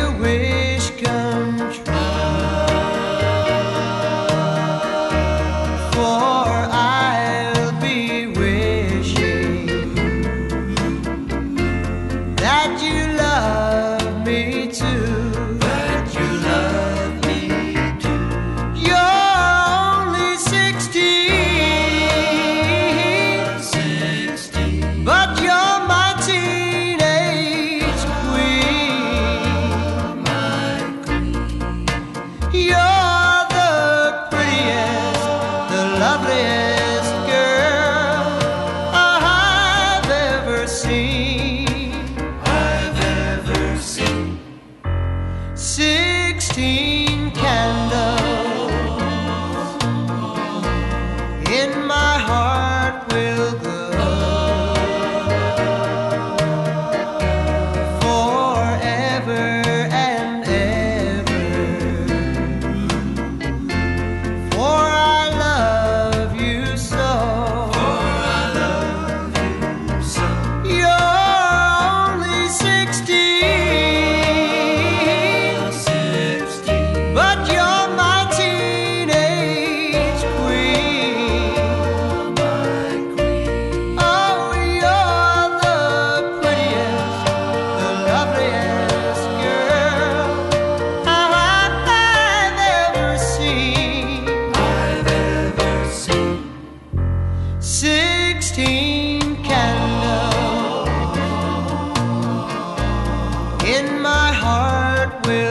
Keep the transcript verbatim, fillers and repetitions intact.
wish come true. For I'll be wishing that you love me too. That you love me too. You're only sixteen, sixteen, but you're my teenage queen, my queen. You're the prettiest, the loveliest girl I've ever seen, I've ever seen. Sixteen candles in my heart will glow forever and ever. For I love you so. For I love you so. You're only sixteen, sixteen, but you're my teenage queen, my queen. Oh, you're the prettiest, the loveliest girl I've ever seen, I've ever seen. Sixteen candles in my heart will